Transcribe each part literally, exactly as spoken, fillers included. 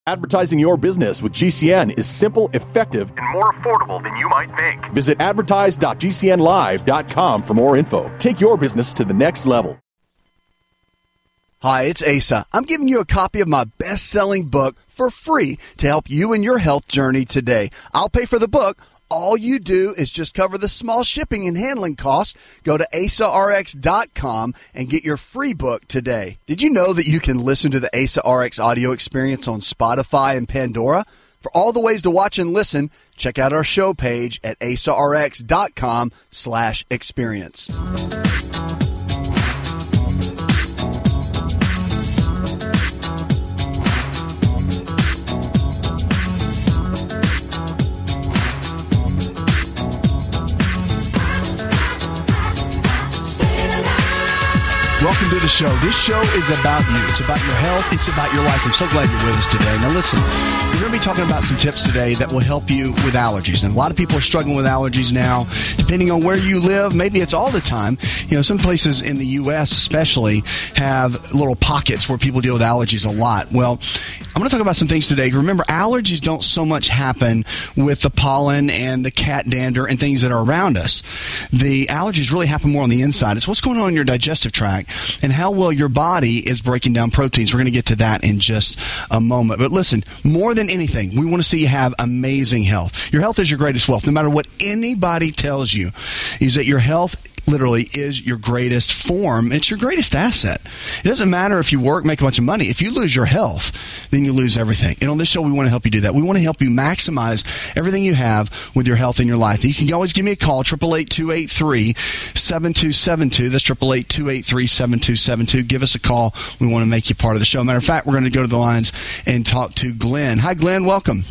Advertising your business with G C N is simple, effective, and more affordable than you might think. Visit advertise dot g c n live dot com for more info. Take your business to the next level. Hi, it's Asa. I'm giving you a copy of my best-selling book for free to help you in your health journey today. I'll pay for the book. All you do is just cover the small shipping and handling costs. Go to asa r x dot com and get your free book today. Did you know that you can listen to the Asa R X audio experience on Spotify and Pandora? For all the ways to watch and listen, check out our show page at asa r x dot com slash experience. Welcome to the show. This show is about you. It's about your health. It's about your life. I'm so glad you're with us today. Now listen, we're going to be talking about some tips today that will help you with allergies. And a lot of people are struggling with allergies now. Depending on where you live, maybe it's all the time. You know, some places in the U S especially have little pockets where people deal with allergies a lot. Well, I'm going to talk about some things today. Remember, allergies don't so much happen with the pollen and the cat dander and things that are around us. The allergies really happen more on the inside. It's what's going on in your digestive tract and how well your body is breaking down proteins. We're going to get to that in just a moment. But listen, more than anything, we want to see you have amazing health. Your health is your greatest wealth. No matter what anybody tells you, is that your health literally is your greatest form. It's your greatest asset. It doesn't matter if you work, make a bunch of money. If you lose your health, then you lose everything. And on this show, we want to help you do that. We want to help you maximize everything you have with your health in your life. You can always give me a call, eight eight eight, two eight three, seven two seven two. That's eight eight eight, two eight three, seven two seven two. Give us a call. We want to make you part of the show. Matter of fact, we're going to go to the lines and talk to Glenn. Hi, Glenn. Welcome.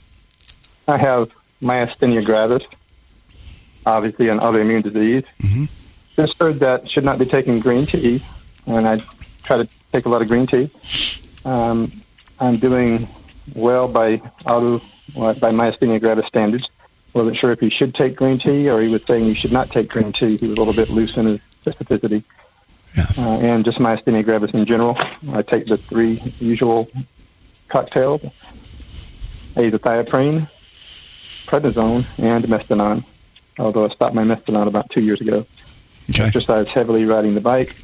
I have myasthenia gravis, obviously an autoimmune disease. Mm-hmm. Just heard that should not be taking green tea, and I try to take a lot of green tea. Um, I'm doing well by auto by myasthenia gravis standards. Wasn't sure if he should take green tea, or he was saying you should not take green tea. He was a little bit loose in his specificity. Yeah. Uh, and just myasthenia gravis in general. I take the three usual cocktails: azathioprine, prednisone, and Mestinon. Although I stopped my Mestinon about two years ago. Okay. Exercise heavily, riding the bike.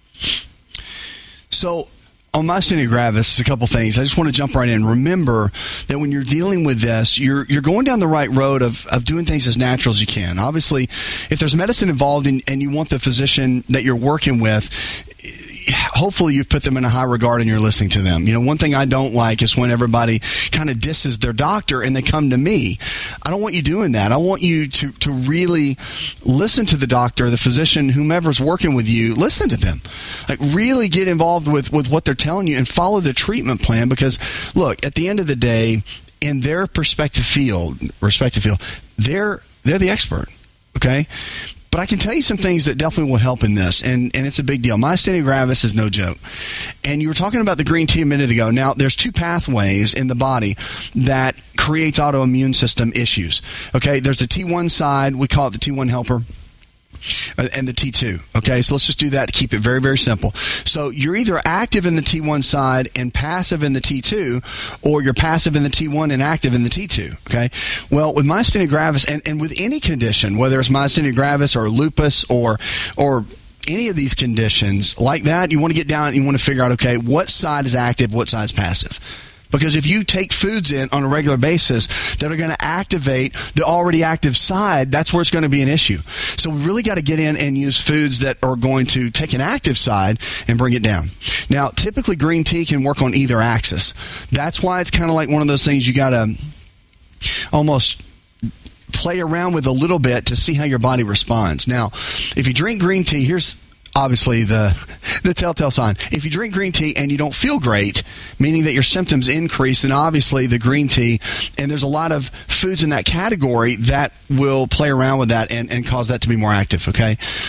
So, on myasthenia gravis, a couple things. I just want to jump right in. Remember that when you're dealing with this, you're you're going down the right road of, of doing things as natural as you can. Obviously, if there's medicine involved in, and you want the physician that you're working with, hopefully you've put them in a high regard and you're listening to them. You know, one thing I don't like is when everybody kind of disses their doctor and they come to me. I don't want you doing that. I want you to, to really listen to the doctor, the physician, whomever's working with you. Listen to them. Like, really get involved with, with what they're telling you and follow the treatment plan, because, look, at the end of the day, in their perspective field, respective field, they're they're the expert, okay? But I can tell you some things that definitely will help in this, and, and it's a big deal. Myasthenia gravis is no joke. And you were talking about the green tea a minute ago. Now, there's two pathways in the body that creates autoimmune system issues. Okay, there's the T one side. We call it the T one helper. And the T two. Okay, so let's just do that to keep it very, very simple. So you're either active in the T one side and passive in the T two, or you're passive in the T one and active in the T two. Okay, well, with myasthenia gravis, and, and with any condition, whether it's myasthenia gravis or lupus or or any of these conditions like that, you want to get down and you want to figure out, okay, what side is active, what side is passive. Because if you take foods in on a regular basis that are going to activate the already active side, that's where it's going to be an issue. So we really got to get in and use foods that are going to take an active side and bring it down. Now, typically green tea can work on either axis. That's why it's kind of like one of those things you got to almost play around with a little bit to see how your body responds. Now, if you drink green tea, here's obviously the the telltale sign. If you drink green tea and you don't feel great, meaning that your symptoms increase, then obviously the green tea, and there's a lot of foods in that category that will play around with that and, and cause that to be more active, okay?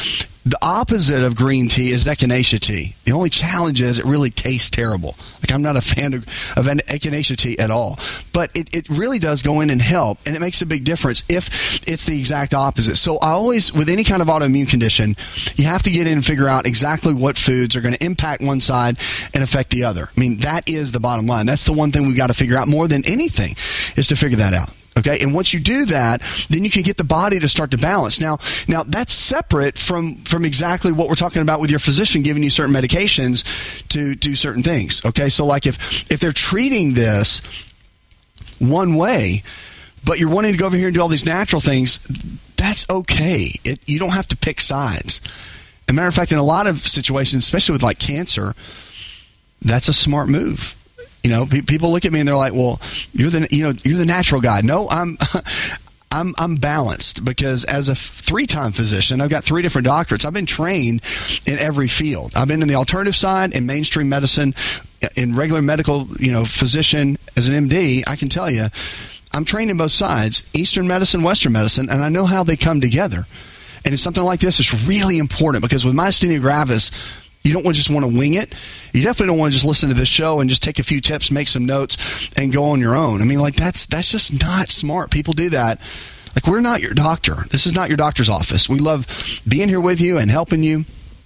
The opposite of green tea is echinacea tea. The only challenge is it really tastes terrible. Like, I'm not a fan of, of an echinacea tea at all. But it, it really does go in and help, and it makes a big difference if it's the exact opposite. So I always, with any kind of autoimmune condition, you have to get in and figure out exactly what foods are going to impact one side and affect the other. I mean, that is the bottom line. That's the one thing we've got to figure out more than anything, is to figure that out. Okay, and once you do that, then you can get the body to start to balance. Now, now that's separate from, from exactly what we're talking about with your physician giving you certain medications to do certain things. Okay, so like if, if they're treating this one way, but you're wanting to go over here and do all these natural things, that's okay. It, you don't have to pick sides. As a matter of fact, in a lot of situations, especially with like cancer, that's a smart move. You know, people look at me and they're like, "Well, you're the you know you're the natural guy." No, I'm I'm I'm balanced, because as a three-time physician, I've got three different doctorates. I've been trained in every field. I've been in the alternative side, in mainstream medicine, in regular medical, you know, physician as an M D. I can tell you, I'm trained in both sides, Eastern medicine, Western medicine, and I know how they come together. And it's something like this is really important, because with myasthenia gravis, you don't just want to wing it. You definitely don't want to just listen to this show and just take a few tips, make some notes, and go on your own. I mean, like, that's that's just not smart. People do that. Like, we're not your doctor. This is not your doctor's office. We love being here with you and helping you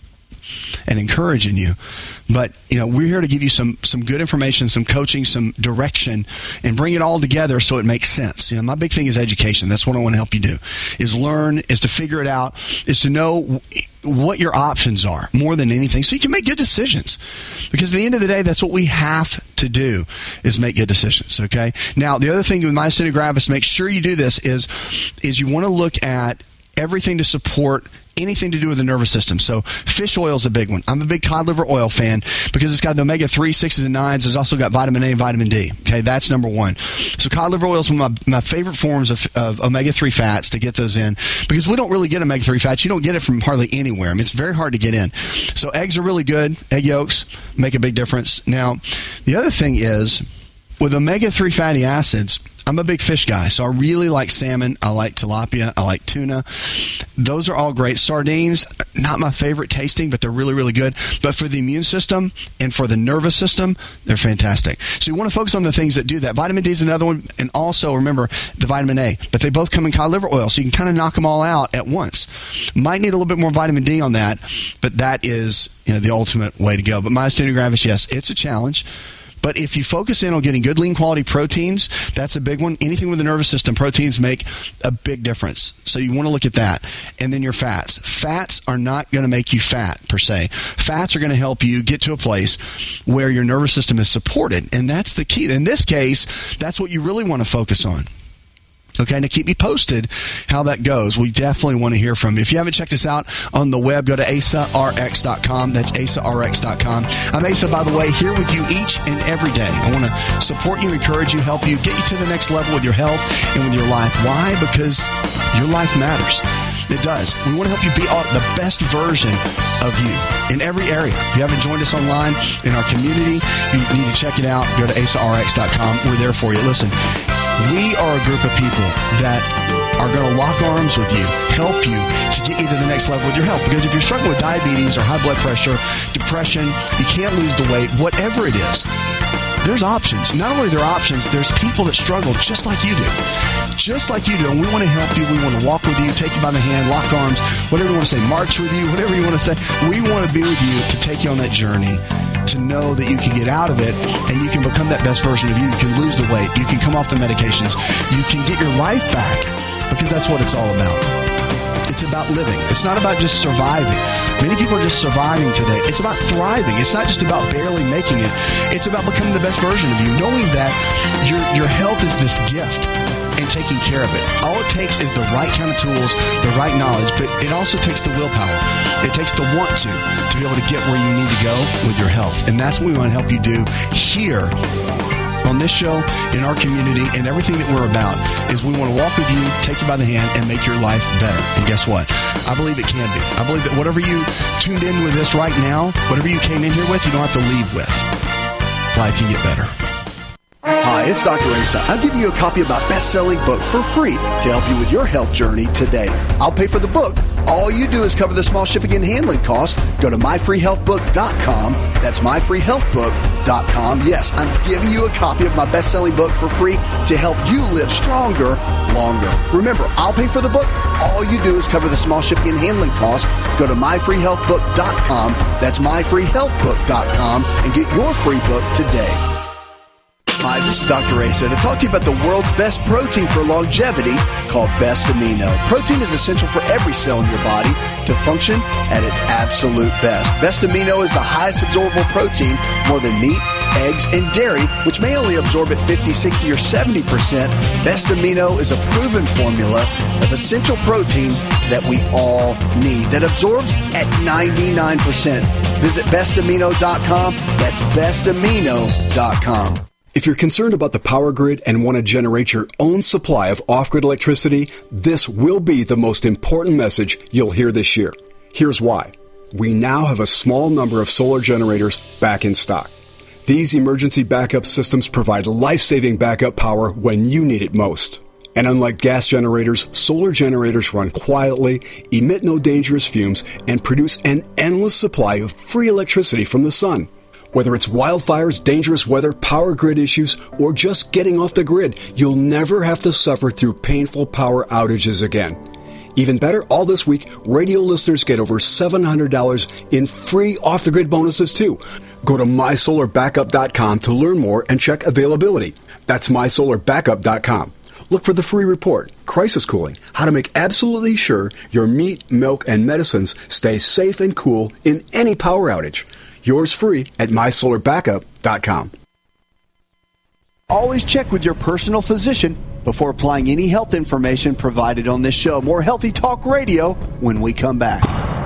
and encouraging you. But, you know, we're here to give you some some good information, some coaching, some direction, and bring it all together so it makes sense. You know, my big thing is education. That's what I want to help you do, is learn, is to figure it out, is to know what your options are more than anything, so you can make good decisions. Because at the end of the day, that's what we have to do, is make good decisions, okay? Now, the other thing with myasthenia gravis, make sure you do this, is, is you want to look at everything to support anything to do with the nervous system. So fish oil is a big one. I'm a big cod liver oil fan because it's got the omega three, sixes, and nines. It's also got vitamin A and vitamin D. Okay, that's number one. So cod liver oil is one of my, my favorite forms of, of omega three fats to get those in, because we don't really get omega three fats. You don't get it from hardly anywhere. I mean, it's very hard to get in. So eggs are really good. Egg yolks make a big difference. Now, the other thing is, with omega three fatty acids, I'm a big fish guy, so I really like salmon. I like tilapia. I like tuna. Those are all great. Sardines, not my favorite tasting, but they're really, really good. But for the immune system and for the nervous system, they're fantastic. So you want to focus on the things that do that. Vitamin D is another one, and also remember the vitamin A. But they both come in cod liver oil, so you can kind of knock them all out at once. Might need a little bit more vitamin D on that, but that is, you know, the ultimate way to go. But myasthenia gravis, yes, it's a challenge. But if you focus in on getting good, lean quality proteins, that's a big one. Anything with the nervous system, proteins make a big difference. So you want to look at that. And then your fats. Fats are not going to make you fat, per se. Fats are going to help you get to a place where your nervous system is supported. And that's the key. In this case, that's what you really want to focus on. Okay, and to keep me posted how that goes. We definitely want to hear from you. If you haven't checked us out on the web, go to asa r x dot com. That's asa r x dot com. I'm Asa, by the way, here with you each and every day. I want to support you, encourage you, help you, get you to the next level with your health and with your life. Why? Because your life matters. It does. We want to help you be the best version of you in every area. If you haven't joined us online in our community, you need to check it out. Go to asa r x dot com. We're there for you. Listen, we are a group of people that are going to lock arms with you, help you to get you to the next level with your health. Because if you're struggling with diabetes or high blood pressure, depression, you can't lose the weight, whatever it is, there's options. Not only are there options, there's people that struggle just like you do. Just like you do. And we want to help you. We want to walk with you, take you by the hand, lock arms, whatever you want to say, march with you, whatever you want to say. We want to be with you to take you on that journey, to know that you can get out of it and you can become that best version of you. You can lose the weight. You can come off the medications. You can get your life back, because that's what it's all about. It's about living. It's not about just surviving. Many people are just surviving today. It's about thriving. It's not just about barely making it. It's about becoming the best version of you, knowing that your your health is this gift and taking care of it. All it takes is the right kind of tools, the right knowledge, but it also takes the willpower. It takes the want to, to be able to get where you need to go with your health. And that's what we want to help you do here on this show, in our community, and everything that we're about is we want to walk with you, take you by the hand, and make your life better. And guess what? I believe it can be. I believe that whatever you tuned in with this right now, whatever you came in here with, you don't have to leave with. Life can get better. Hi, it's Doctor Asa. I'm giving you a copy of my best-selling book for free to help you with your health journey today. I'll pay for the book, All you do is cover the small shipping and handling costs. Go to my free health book dot com. That's my free health book dot com. Yes, I'm giving you a copy of my best-selling book for free to help you live stronger, longer. Remember, I'll pay for the book. All you do is cover the small shipping and handling costs. Go to my free health book dot com. That's my free health book dot com and get your free book today. Hi, this is Doctor Asa to talk to you about the world's best protein for longevity called Best Amino. Protein is essential for every cell in your body to function at its absolute best. Best Amino is the highest absorbable protein, more than meat, eggs, and dairy, which may only absorb at fifty, sixty, or seventy percent. Best Amino is a proven formula of essential proteins that we all need that absorbs at ninety-nine percent. Visit best amino dot com. That's best amino dot com. If you're concerned about the power grid and want to generate your own supply of off-grid electricity, this will be the most important message you'll hear this year. Here's why. We now have a small number of solar generators back in stock. These emergency backup systems provide life-saving backup power when you need it most. And unlike gas generators, solar generators run quietly, emit no dangerous fumes, and produce an endless supply of free electricity from the sun. Whether it's wildfires, dangerous weather, power grid issues, or just getting off the grid, you'll never have to suffer through painful power outages again. Even better, all this week, radio listeners get over seven hundred dollars in free off-the-grid bonuses too. Go to my solar backup dot com to learn more and check availability. That's my solar backup dot com. Look for the free report, Crisis Cooling, how to make absolutely sure your meat, milk, and medicines stay safe and cool in any power outage. Yours free at my solar backup dot com. Always check with your personal physician before applying any health information provided on this show. More Healthy Talk Radio when we come back.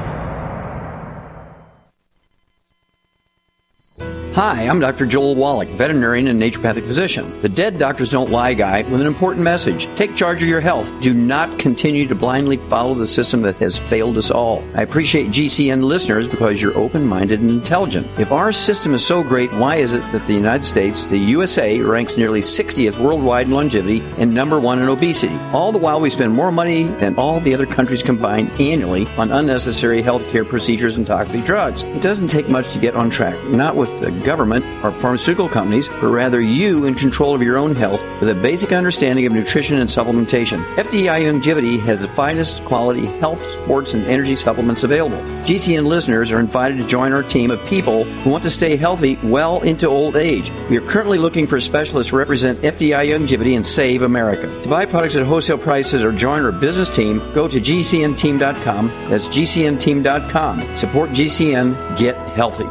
Hi, I'm Doctor Joel Wallach, veterinarian and naturopathic physician. The Dead Doctors Don't Lie guy with an important message. Take charge of your health. Do not continue to blindly follow the system that has failed us all. I appreciate G C N listeners because you're open-minded and intelligent. If our system is so great, why is it that the United States, the U S A, ranks nearly sixtieth worldwide in longevity and number one in obesity? All the while we spend more money than all the other countries combined annually on unnecessary healthcare procedures and toxic drugs. It doesn't take much to get on track. Not with the government or pharmaceutical companies, but rather you in control of your own health with a basic understanding of nutrition and supplementation. F D I Longevity has the finest quality health, sports, and energy supplements available. G C N listeners are invited to join our team of people who want to stay healthy well into old age. We are currently looking for specialists to represent F D I Longevity and save America. To buy products at wholesale prices or join our business team, go to G C N team dot com. That's G C N team dot com. Support G C N. Get healthy.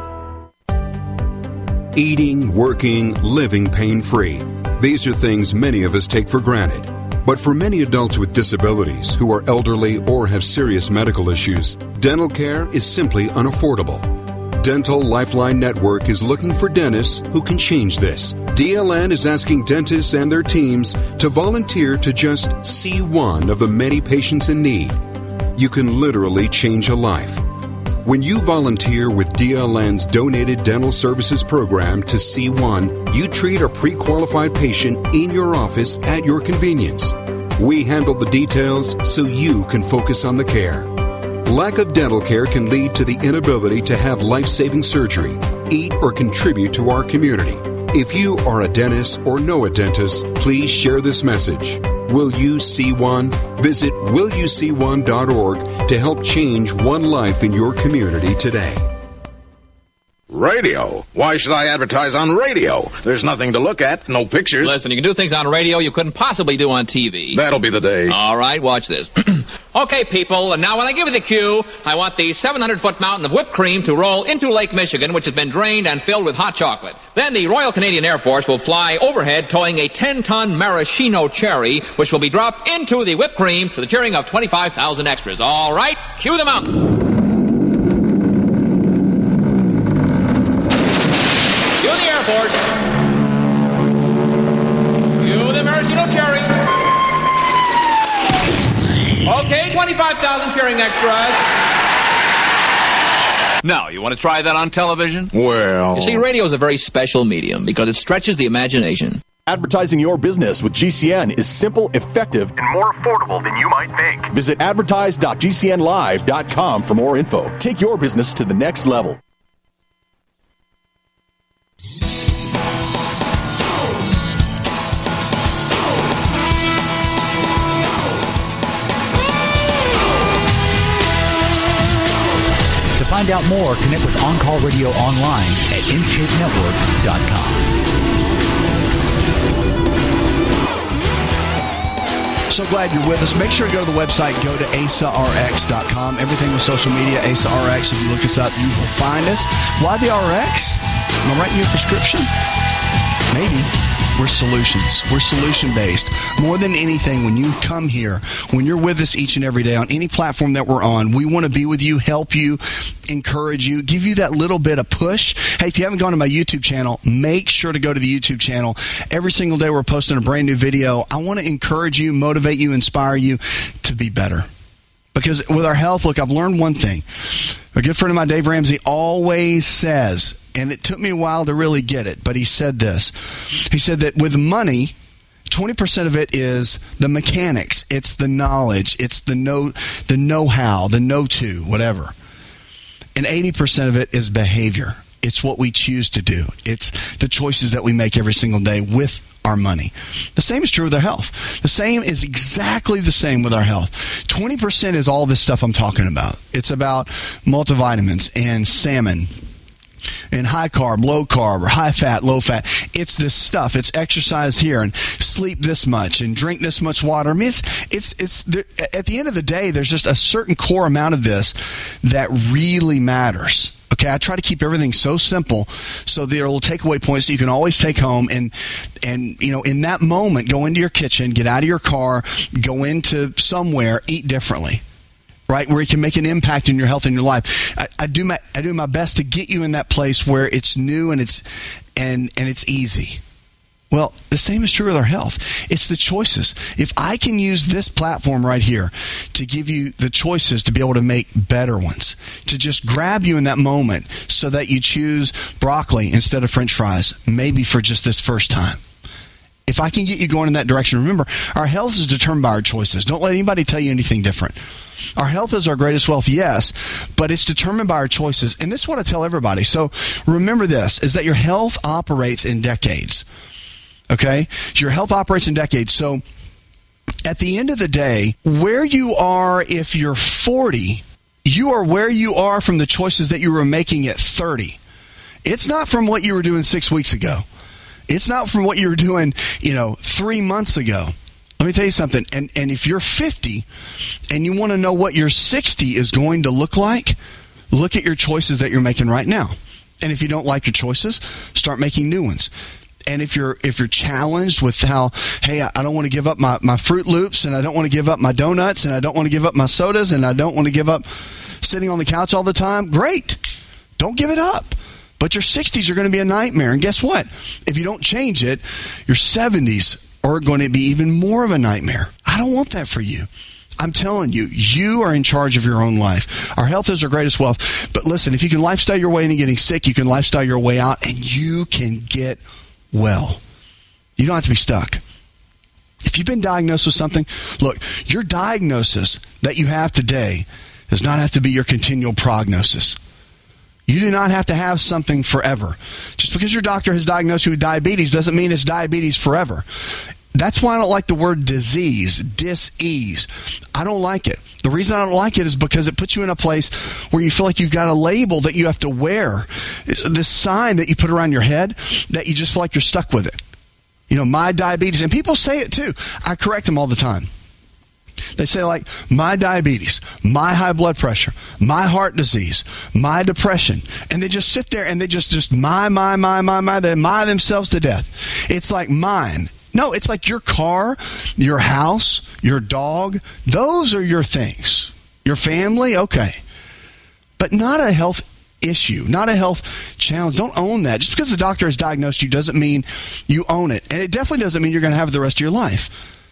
Eating, working, living pain-free. These are things many of us take for granted. But for many adults with disabilities who are elderly or have serious medical issues, dental care is simply unaffordable. Dental Lifeline Network is looking for dentists who can change this. D L N is asking dentists and their teams to volunteer to just see one of the many patients in need. You can literally change a life. When you volunteer with D L N's Donated Dental Services Program to C one, you treat a pre-qualified patient in your office at your convenience. We handle the details so you can focus on the care. Lack of dental care can lead to the inability to have life-saving surgery, eat, or contribute to our community. If you are a dentist or know a dentist, please share this message. Will you see one? Visit will you see one dot org to help change one life in your community today. Radio? Why should I advertise on radio? There's nothing to look at, no pictures. Listen, you can do things on radio you couldn't possibly do on T V. That'll be the day. All right, watch this. Okay, people, and now when I give you the cue, I want the seven hundred foot mountain of whipped cream to roll into Lake Michigan, which has been drained and filled with hot chocolate. Then the Royal Canadian Air Force will fly overhead towing a ten ton maraschino cherry, which will be dropped into the whipped cream to the cheering of twenty-five thousand extras. All right, cue the mountain. Cue the Air Force. Cue the maraschino cherry. Okay, twenty-five thousand cheering extras. Now, you want to try that on television? Well... You see, radio is a very special medium because it stretches the imagination. Advertising your business with G C N is simple, effective, and more affordable than you might think. Visit advertise dot g c n live dot com for more info. Take your business to the next level. To find out more, connect with On Call Radio online at in shape network dot com. So glad you're with us. Make sure to go to the website, go to A S A R X dot com. Everything with social media, A S A R X. If you look us up, you will find us. Why the R X? Am I writing you a prescription? Maybe. We're solutions. We're solution-based. More than anything, when you come here, when you're with us each and every day on any platform that we're on, we want to be with you, help you, encourage you, give you that little bit of push. Hey, if you haven't gone to my YouTube channel, make sure to go to the YouTube channel. Every single day we're posting a brand new video. I want to encourage you, motivate you, inspire you to be better. Because with our health, look, I've learned one thing. A good friend of mine, Dave Ramsey, always says, and it took me a while to really get it, but he said this. He said that with money, twenty percent of it is the mechanics. It's the knowledge. It's the know, the know-how, the know-to, whatever. And eighty percent of it is behavior. It's what we choose to do. It's the choices that we make every single day with our money. The same is true with our health. The same is exactly the same with our health. twenty percent is all this stuff I'm talking about. It's about multivitamins and salmon and high carb, low carb, or high fat, low fat. It's this stuff. It's exercise here and sleep this much and drink this much water. I mean, it's, it's, it's, there, at the end of the day, there's just a certain core amount of this that really matters. Okay, I try to keep everything so simple so there will takeaway points that you can always take home and, and, you know, in that moment, go into your kitchen, get out of your car, go into somewhere, eat differently. Right, where you can make an impact in your health and your life. I, I do my I do my best to get you in that place where it's new and it's and and it's easy. Well, the same is true with our health. It's the choices. If I can use this platform right here to give you the choices to be able to make better ones, to just grab you in that moment so that you choose broccoli instead of French fries, maybe for just this first time. If I can get you going in that direction, remember, our health is determined by our choices. Don't let anybody tell you anything different. Our health is our greatest wealth, yes, but it's determined by our choices. And this is what I tell everybody. So remember this, is that your health operates in decades. Okay? Your health operates in decades. So at the end of the day, where you are if you're forty, you are where you are from the choices that you were making at thirty. It's not from what you were doing six weeks ago. It's not from what you were doing, you know, three months ago. Let me tell you something. And and if you're fifty and you want to know what your sixty is going to look like, look at your choices that you're making right now. And if you don't like your choices, start making new ones. And if you're if you're challenged with how, hey, I don't want to give up my, my Fruit Loops, and I don't want to give up my donuts, and I don't want to give up my sodas, and I don't want to give up sitting on the couch all the time, great. Don't give it up. But your sixties are going to be a nightmare. And guess what? If you don't change it, your seventies are going to be even more of a nightmare. I don't want that for you. I'm telling you, you are in charge of your own life. Our health is our greatest wealth. But listen, if you can lifestyle your way into getting sick, you can lifestyle your way out, and you can get well. You don't have to be stuck. If you've been diagnosed with something, look, your diagnosis that you have today does not have to be your continual prognosis. You do not have to have something forever. Just because your doctor has diagnosed you with diabetes doesn't mean it's diabetes forever. That's why I don't like the word disease, dis-ease. I don't like it. The reason I don't like it is because it puts you in a place where you feel like you've got a label that you have to wear. This sign that you put around your head that you just feel like you're stuck with it. You know, my diabetes. And people say it too. I correct them all the time. They say like, my diabetes, my high blood pressure, my heart disease, my depression. And they just sit there and they just, just my, my, my, my, my, they my themselves to death. It's like mine. No, it's like your car, your house, your dog. Those are your things. Your family, okay. But not a health issue, not a health challenge. Don't own that. Just because the doctor has diagnosed you doesn't mean you own it. And it definitely doesn't mean you're going to have it the rest of your life.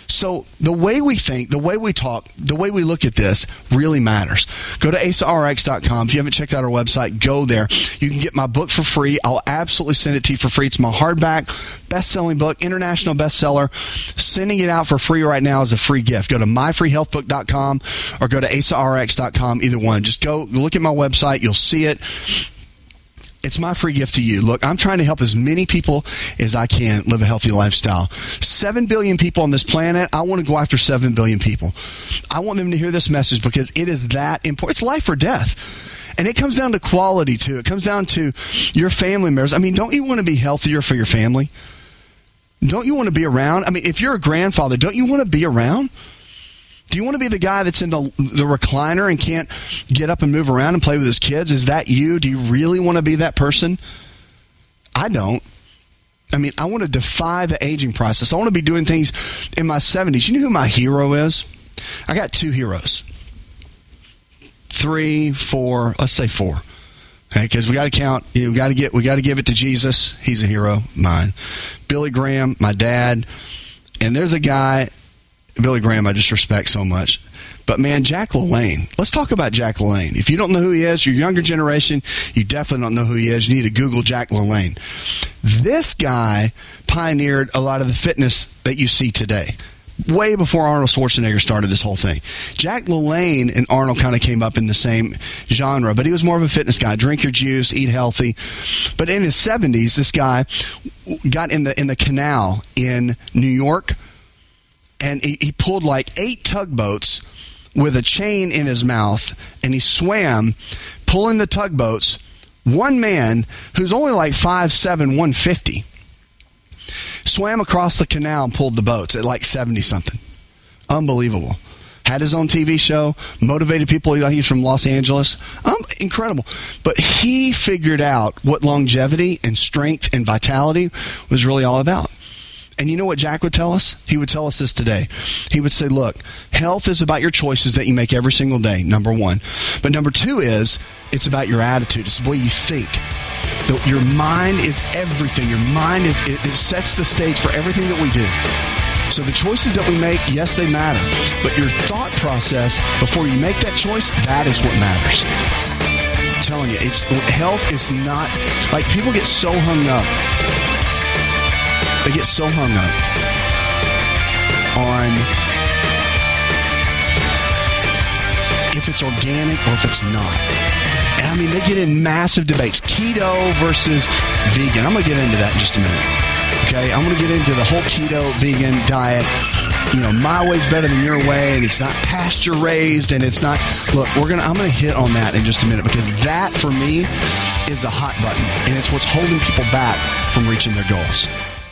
So the way we think, the way we talk, the way we look at this really matters. Go to asa r x dot com. If you haven't checked out our website, go there. You can get my book for free. I'll absolutely send it to you for free. It's my hardback, best-selling book, international bestseller. Sending it out for free right now as a free gift. Go to my free health book dot com or go to asa r x dot com, either one. Just go look at my website. You'll see it. It's my free gift to you. Look, I'm trying to help as many people as I can live a healthy lifestyle. Seven billion people on this planet. I want to go after seven billion people. I want them to hear this message because it is that important. It's life or death. And it comes down to quality, too. It comes down to your family members. I mean, don't you want to be healthier for your family? Don't you want to be around? I mean, if you're a grandfather, don't you want to be around? Do you want to be the guy that's in the, the recliner and can't get up and move around and play with his kids? Is that you? Do you really want to be that person? I don't. I mean, I want to defy the aging process. I want to be doing things in my seventies. You know who my hero is? I got two heroes. Three, four, let's say four. Okay, because we got to count. You know, we got to get. We got to give it to Jesus. He's a hero, mine. Billy Graham, my dad, and there's a guy. Billy Graham, I just respect so much. But, man, Jack LaLanne. Let's talk about Jack LaLanne. If you don't know who he is, your younger generation, you definitely don't know who he is. You need to Google Jack LaLanne. This guy pioneered a lot of the fitness that you see today, way before Arnold Schwarzenegger started this whole thing. Jack LaLanne and Arnold kind of came up in the same genre, but he was more of a fitness guy. Drink your juice, eat healthy. But in his seventies, this guy got in the in the canal in New York, and he, he pulled like eight tugboats with a chain in his mouth, and he swam, pulling the tugboats. One man who's only like five seven, one fifty, swam across the canal and pulled the boats at like seventy-something. Unbelievable. Had his own T V show, motivated people. He's from Los Angeles. Um, incredible. But he figured out what longevity and strength and vitality was really all about. And you know what Jack would tell us? He would tell us this today. He would say, look, health is about your choices that you make every single day, number one. But number two is, it's about your attitude. It's the way you think. The, your mind is everything. Your mind is it, it sets the stage for everything that we do. So the choices that we make, yes, they matter. But your thought process before you make that choice, that is what matters. I'm telling you, it's health is not, like, people get so hung up. They get so hung up on if it's organic or if it's not. And I mean, they get in massive debates. Keto versus vegan. I'm going to get into that in just a minute. Okay? I'm going to get into the whole keto, vegan diet. You know, my way's better than your way, and it's not pasture raised, and it's not. Look, we're gonna. I'm going to hit on that in just a minute, because that, for me, is a hot button, and it's what's holding people back from reaching their goals.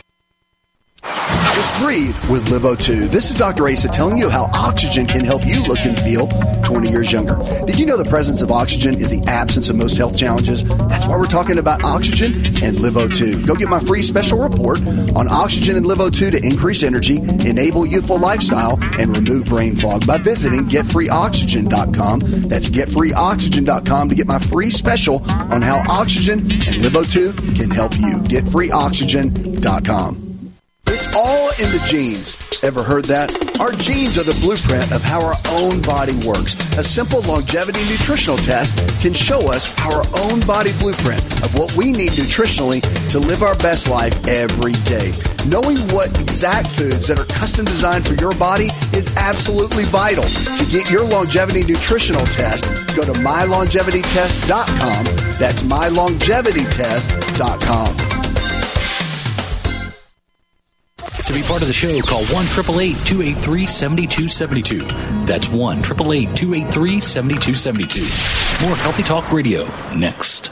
Just breathe with Live O two. This is Doctor Asa telling you how oxygen can help you look and feel twenty years younger. Did you know the presence of oxygen is the absence of most health challenges? That's why we're talking about oxygen and Live O two. Go get my free special report on oxygen and Live O two to increase energy, enable youthful lifestyle, and remove brain fog by visiting get free oxygen dot com. That's get free oxygen dot com to get my free special on how oxygen and Live O two can help you. get free oxygen dot com. It's all in the genes. Ever heard that? Our genes are the blueprint of how our own body works. A simple longevity nutritional test can show us our own body blueprint of what we need nutritionally to live our best life every day. Knowing what exact foods that are custom designed for your body is absolutely vital. To get your longevity nutritional test, go to my longevity test dot com. That's my longevity test dot com. To be part of the show, call one eight eight eight, two eight three, seven two seven two. That's one eight eight eight, two eight three, seven two seven two. More Healthy Talk Radio next.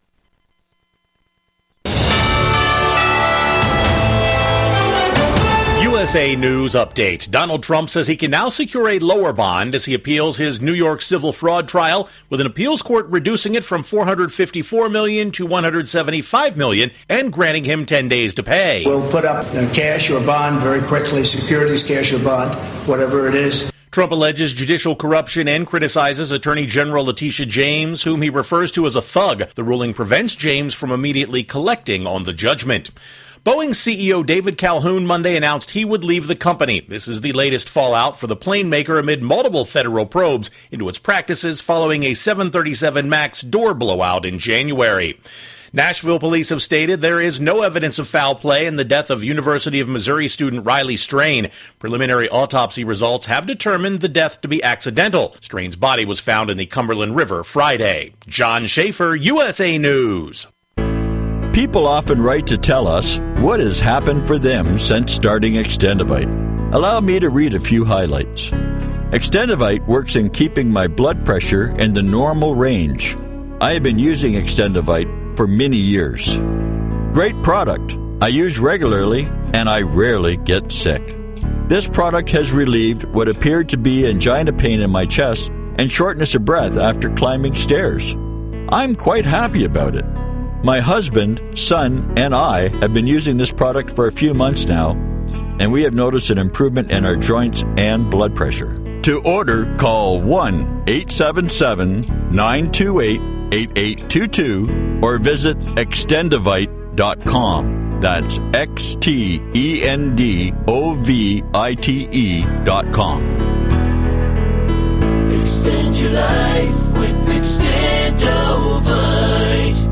U S A News Update. Donald Trump says he can now secure a lower bond as he appeals his New York civil fraud trial, with an appeals court reducing it from four hundred fifty-four million dollars to one hundred seventy-five million dollars and granting him ten days to pay. We'll put up cash or bond very quickly, securities, cash or bond, whatever it is. Trump alleges judicial corruption and criticizes Attorney General Letitia James, whom he refers to as a thug. The ruling prevents James from immediately collecting on the judgment. Boeing C E O David Calhoun Monday announced he would leave the company. This is the latest fallout for the plane maker amid multiple federal probes into its practices following a seven thirty-seven MAX door blowout in January. Nashville police have stated there is no evidence of foul play in the death of University of Missouri student Riley Strain. Preliminary autopsy results have determined the death to be accidental. Strain's body was found in the Cumberland River Friday. John Schaefer, U S A News. People often write to tell us what has happened for them since starting Extendivite. Allow me to read a few highlights. Extendivite works in keeping my blood pressure in the normal range. I have been using Extendivite for many years. Great product. I use regularly and I rarely get sick. This product has relieved what appeared to be angina pain in my chest and shortness of breath after climbing stairs. I'm quite happy about it. My husband, son, and I have been using this product for a few months now, and we have noticed an improvement in our joints and blood pressure. To order, call one eight seven seven, nine two eight, eight eight two two or visit extendivite dot com. That's X T E N D O V I T E dot com. Extend your life with Extendivite.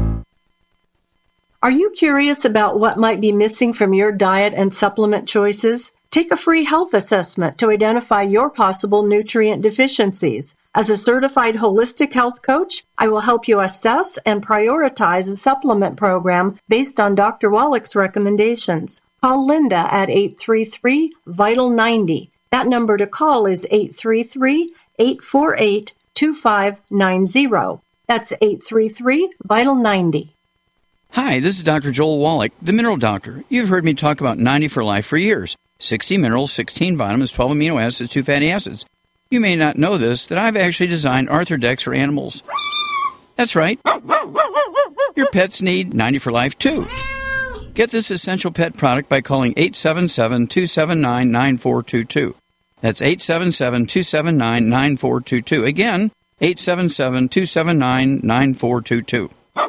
Are you curious about what might be missing from your diet and supplement choices? Take a free health assessment to identify your possible nutrient deficiencies. As a certified holistic health coach, I will help you assess and prioritize a supplement program based on Doctor Wallach's recommendations. Call Linda at eight three three, vital ninety. That number to call is eight three three, eight four eight, two five nine zero. That's eight three three, vital ninety. Hi, this is Doctor Joel Wallach, the Mineral Doctor. You've heard me talk about ninety for Life for years. sixty minerals, sixteen vitamins, twelve amino acids, two fatty acids. You may not know this, that I've actually designed Arthrodex for animals. That's right. Your pets need ninety for Life, too. Get this essential pet product by calling eight seven seven, two seven nine, nine four two two. That's eight seven seven, two seven nine, nine four two two. Again, eight seven seven, two seven nine, nine four two two.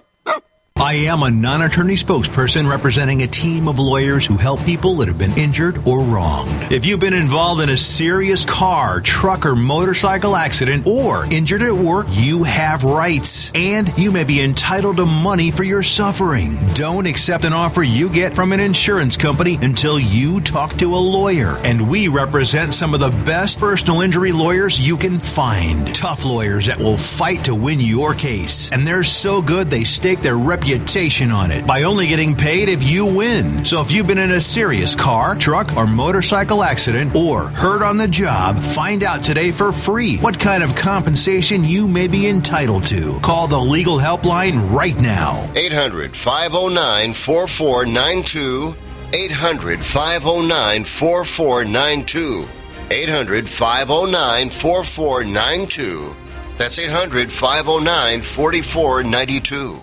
I am a non-attorney spokesperson representing a team of lawyers who help people that have been injured or wronged. If you've been involved in a serious car, truck, or motorcycle accident or injured at work, you have rights, and you may be entitled to money for your suffering. Don't accept an offer you get from an insurance company until you talk to a lawyer, and we represent some of the best personal injury lawyers you can find. Tough lawyers that will fight to win your case, and they're so good they stake their reputation on it by only getting paid if you win. So if you've been in a serious car, truck, or motorcycle accident or hurt on the job, find out today for free what kind of compensation you may be entitled to. Call the legal helpline right now. eight hundred, five oh nine, four four nine two. eight hundred, five oh nine, four four nine two. eight hundred, five oh nine, four four nine two. That's eight hundred, five oh nine, four four nine two.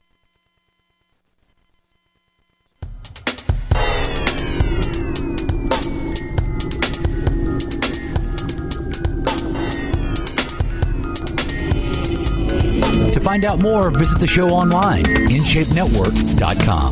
To find out more, visit the show online, in shape network dot com.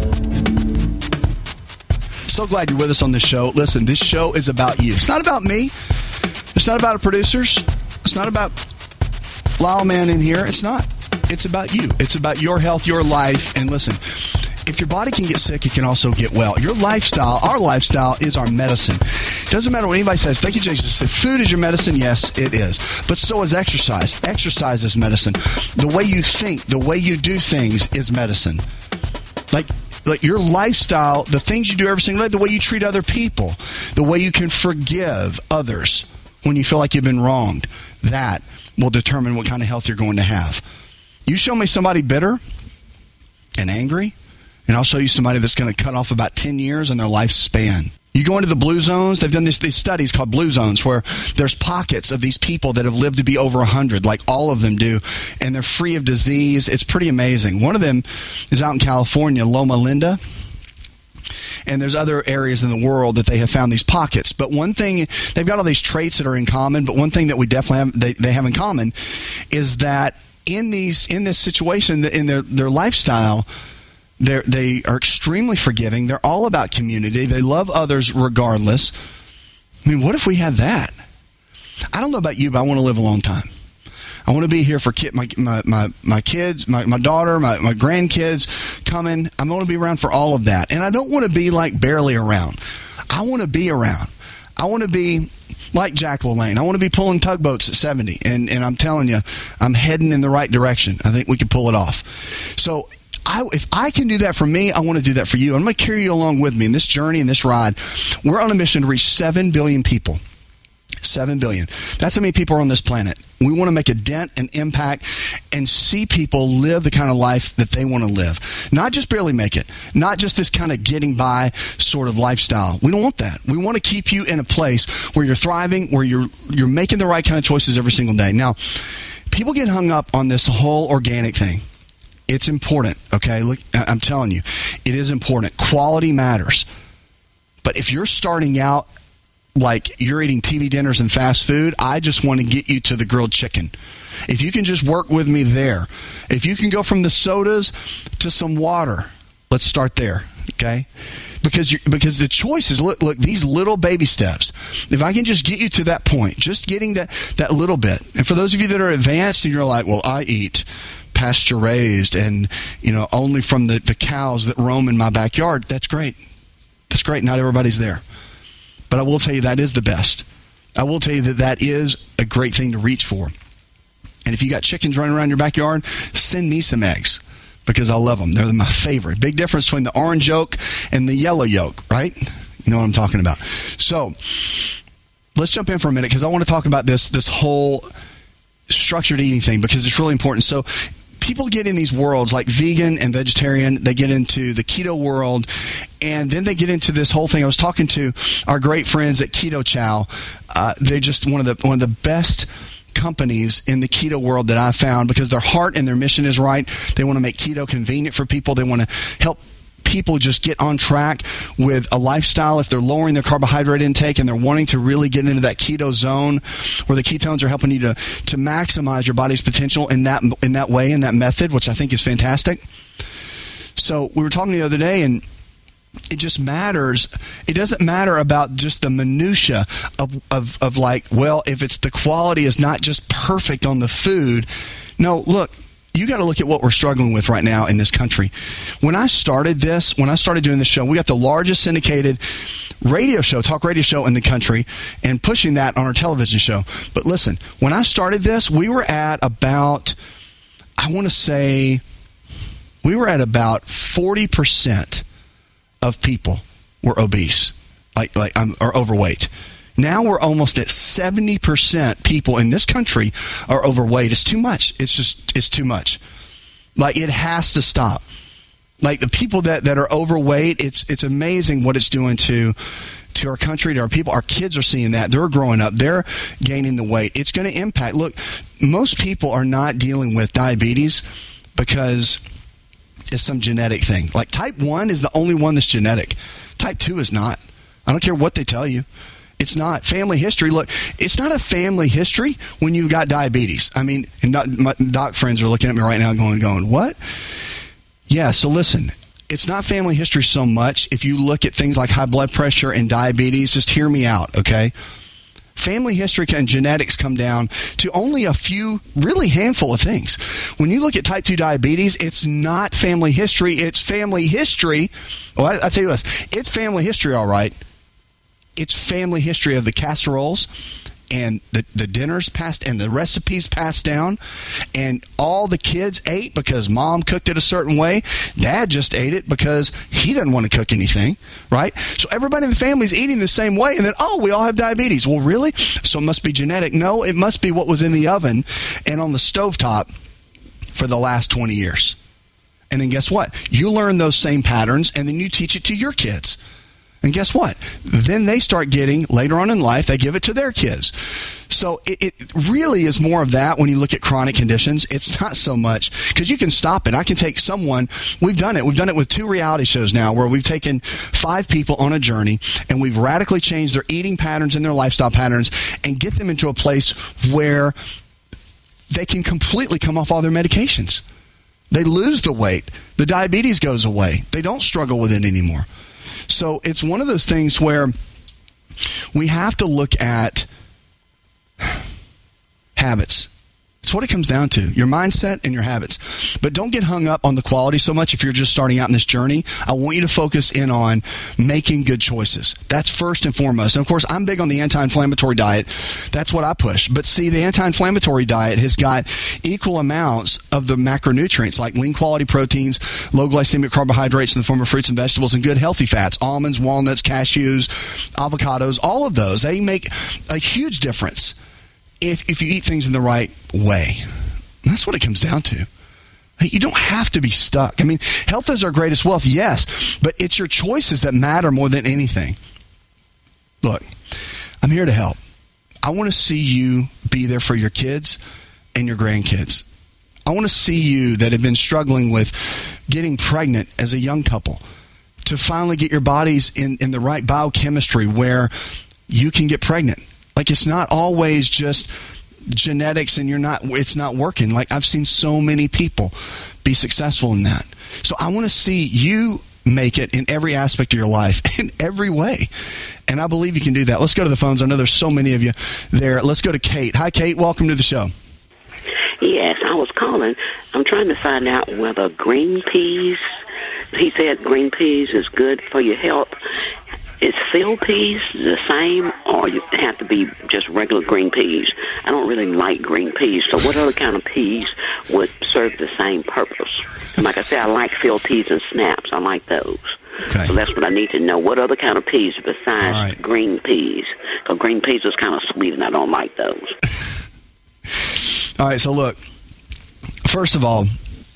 So glad you're with us on this show. Listen, this show is about you. It's not about me. It's not about the producers. It's not about Lyle Man in here. It's not. It's about you. It's about your health, your life. And listen, if your body can get sick, it can also get well. Your lifestyle, our lifestyle, is our medicine. Doesn't matter what anybody says. Thank you, Jesus. If food is your medicine, yes, it is. But so is exercise. Exercise is medicine. The way you think, the way you do things is medicine. Like, like your lifestyle, the things you do every single day, the way you treat other people, the way you can forgive others when you feel like you've been wronged, that will determine what kind of health you're going to have. You show me somebody bitter and angry, and I'll show you somebody that's going to cut off about ten years in their lifespan. You go into the blue zones, they've done this, these studies called blue zones where there's pockets of these people that have lived to be over one hundred, like all of them do, and they're free of disease. It's pretty amazing. One of them is out in California, Loma Linda, and there's other areas in the world that they have found these pockets. But one thing, they've got all these traits that are in common, but one thing that we definitely have, they, they have in common is that in these in this situation, in their, their lifestyle, They they are extremely forgiving. They're all about community. They love others regardless. I mean, what if we had that? I don't know about you, but I want to live a long time. I want to be here for kid, my, my, my, my kids, my, my daughter, my, my grandkids coming. I want to be around for all of that. And I don't want to be like barely around. I want to be around. I want to be like Jack LaLanne. I want to be pulling tugboats at seventy. And, and I'm telling you, I'm heading in the right direction. I think we can pull it off. So I, if I can do that for me, I want to do that for you. I'm going to carry you along with me in this journey, in this ride. We're on a mission to reach seven billion people. seven billion. That's how many people are on this planet. We want to make a dent, an impact, and see people live the kind of life that they want to live. Not just barely make it. Not just this kind of getting by sort of lifestyle. We don't want that. We want to keep you in a place where you're thriving, where you're you're making the right kind of choices every single day. Now, people get hung up on this whole organic thing. It's important, okay? Look, I'm telling you, it is important. Quality matters. But if you're starting out like you're eating T V dinners and fast food, I just want to get you to the grilled chicken. If you can just work with me there. If you can go from the sodas to some water, let's start there, okay? Because you because the choice is, look, look, these little baby steps. If I can just get you to that point, just getting that, that little bit. And for those of you that are advanced and you're like, well, I eat pasture raised and, you know, only from the, the cows that roam in my backyard, that's great. That's great. Not everybody's there. But I will tell you that is the best. I will tell you that that is a great thing to reach for. And if you got chickens running around your backyard, send me some eggs because I love them. They're my favorite. Big difference between the orange yolk and the yellow yolk, right? You know what I'm talking about. So let's jump in for a minute because I want to talk about this, this whole structured eating thing because it's really important. So people get in these worlds like vegan and vegetarian. They get into the keto world, and then they get into this whole thing. I was talking to our great friends at Keto Chow. Uh, they're just one of the one of the best companies in the keto world that I've found because their heart and their mission is right. They want to make keto convenient for people. They want to help people just get on track with a lifestyle if they're lowering their carbohydrate intake and they're wanting to really get into that keto zone where the ketones are helping you to to maximize your body's potential in that in that way, in that method, which I think is fantastic. So we were talking the other day, and it just matters. It doesn't matter about just the minutia of, of, of like, well, if it's the quality is not just perfect on the food. No, look, you got to look at what we're struggling with right now in this country. When I started this, when I started doing this show, we got the largest syndicated radio show, talk radio show in the country, and pushing that on our television show. But listen, when I started this, we were at about, I want to say, we were at about forty percent of people were obese, like like um, or overweight. Now we're almost at seventy percent people in this country are overweight. It's too much. It's just, it's too much. Like, it has to stop. Like, the people that, that are overweight, it's it's amazing what it's doing to to our country, to our people. Our kids are seeing that. They're growing up. They're gaining the weight. It's going to impact. Look, most people are not dealing with diabetes because it's some genetic thing. Like, type one is the only one that's genetic. Type two is not. I don't care what they tell you. It's not. Family history, look, it's not a family history when you've got diabetes. I mean, and doc, my doc friends are looking at me right now going, going, what? Yeah, so listen, it's not family history so much. If you look at things like high blood pressure and diabetes, just hear me out, okay? Family history and genetics come down to only a few, really handful of things. When you look at type two diabetes, it's not family history. It's family history. Well, I, I tell you this, it's family history, all right. It's family history of the casseroles and the, the dinners passed and the recipes passed down, and all the kids ate because mom cooked it a certain way. Dad just ate it because he doesn't want to cook anything, right? So everybody in the family is eating the same way, and then, oh, we all have diabetes. Well, really? So it must be genetic. No, it must be what was in the oven and on the stovetop for the last twenty years. And then guess what? You learn those same patterns, and then you teach it to your kids. And guess what? Then they start getting, later on in life, they give it to their kids. So it, it really is more of that when you look at chronic conditions. It's not so much, because you can stop it. I can take someone, we've done it. We've done it with two reality shows now where we've taken five people on a journey and we've radically changed their eating patterns and their lifestyle patterns and get them into a place where they can completely come off all their medications. They lose the weight. The diabetes goes away. They don't struggle with it anymore. So it's one of those things where we have to look at habits. It's what it comes down to, your mindset and your habits. But don't get hung up on the quality so much if you're just starting out in this journey. I want you to focus in on making good choices. That's first and foremost. And, of course, I'm big on the anti-inflammatory diet. That's what I push. But, see, the anti-inflammatory diet has got equal amounts of the macronutrients like lean quality proteins, low glycemic carbohydrates in the form of fruits and vegetables, and good healthy fats, almonds, walnuts, cashews, avocados, all of those. They make a huge difference if if you eat things in the right way. And that's what it comes down to. You don't have to be stuck. I mean, health is our greatest wealth, yes, but it's your choices that matter more than anything. Look, I'm here to help. I want to see you be there for your kids and your grandkids. I want to see you that have been struggling with getting pregnant as a young couple to finally get your bodies in, in the right biochemistry where you can get pregnant. Like, it's not always just genetics and you're not, it's not working. Like, I've seen so many people be successful in that. So I want to see you make it in every aspect of your life, in every way. And I believe you can do that. Let's go to the phones. I know there's so many of you there. Let's go to Kate. Hi, Kate. Welcome to the show. Yes, I was calling. I'm trying to find out whether green peas, he said green peas is good for your health. Is field peas the same, or you have to be just regular green peas? I don't really like green peas, so what other kind of peas would serve the same purpose? And like I said, I like field peas and snaps. I like those. Okay. So that's what I need to know. What other kind of peas besides right. green peas? Because green peas is kind of sweet, and I don't like those. All right, so look, first of all,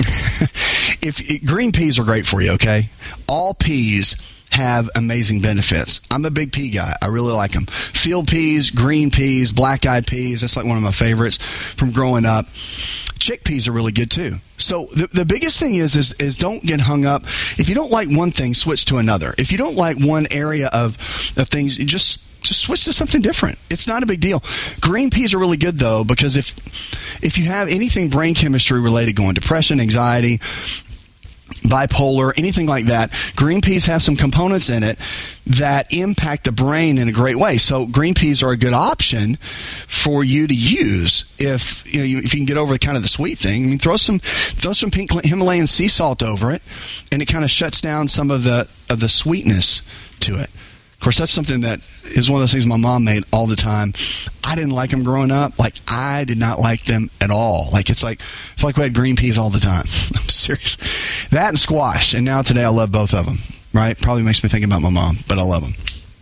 if green peas are great for you, okay? All peas have amazing benefits. I'm a big pea guy. I really like them. Field peas, green peas, black-eyed peas. That's like one of my favorites from growing up. Chickpeas are really good too. So the the biggest thing is, is is don't get hung up. If you don't like one thing, switch to another. If you don't like one area of of things, you just just switch to something different. It's not a big deal. Green peas are really good though, because if if you have anything brain chemistry related going, depression, anxiety, bipolar, anything like that, green peas have some components in it that impact the brain in a great way. So green peas are a good option for you to use if you know you, if you can get over kind of the sweet thing. I mean, throw some throw some pink Himalayan sea salt over it, and it kind of shuts down some of the of the sweetness to it. Of course, that's something that is one of those things my mom made all the time. I didn't like them growing up. Like, I did not like them at all. Like, it's like, it's like we had green peas all the time. I'm serious. That and squash. And now today I love both of them, right? Probably makes me think about my mom, but I love them.